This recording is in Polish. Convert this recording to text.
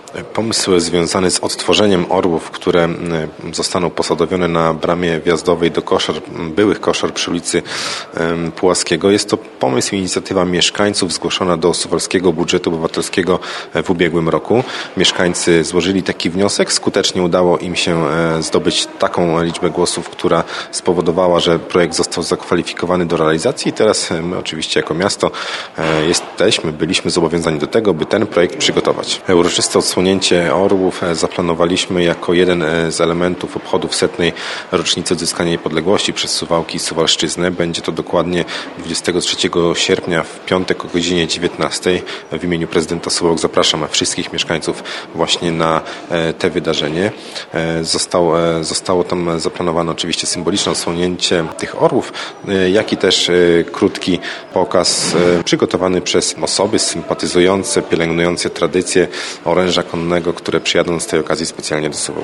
Pomysł związany z odtworzeniem orłów, które zostaną posadowione na bramie wjazdowej do byłych koszar przy ulicy Pułaskiego. Jest to pomysł i inicjatywa mieszkańców zgłoszona do Suwalskiego Budżetu Obywatelskiego w ubiegłym roku. Mieszkańcy złożyli taki wniosek. Skutecznie udało im się zdobyć taką liczbę głosów, która spowodowała, że projekt został zakwalifikowany do realizacji i teraz my oczywiście jako miasto byliśmy zobowiązani do tego, by ten projekt przygotować. Uroczyste odsłonięcie orłów zaplanowaliśmy jako jeden z elementów obchodów 100. rocznicy odzyskania niepodległości przez Suwałki i Suwalszczyznę. Będzie to dokładnie 23 sierpnia w piątek o godzinie 19. W imieniu prezydenta Suwałk zapraszam wszystkich mieszkańców właśnie na te wydarzenie. Zostało tam zaplanowane oczywiście symboliczne odsłonięcie tych orłów, jak i też krótki pokaz przygotowany przez osoby sympatyzujące, pielęgnujące tradycje oręża konnego, które przyjadą z tej okazji specjalnie do Suwałk.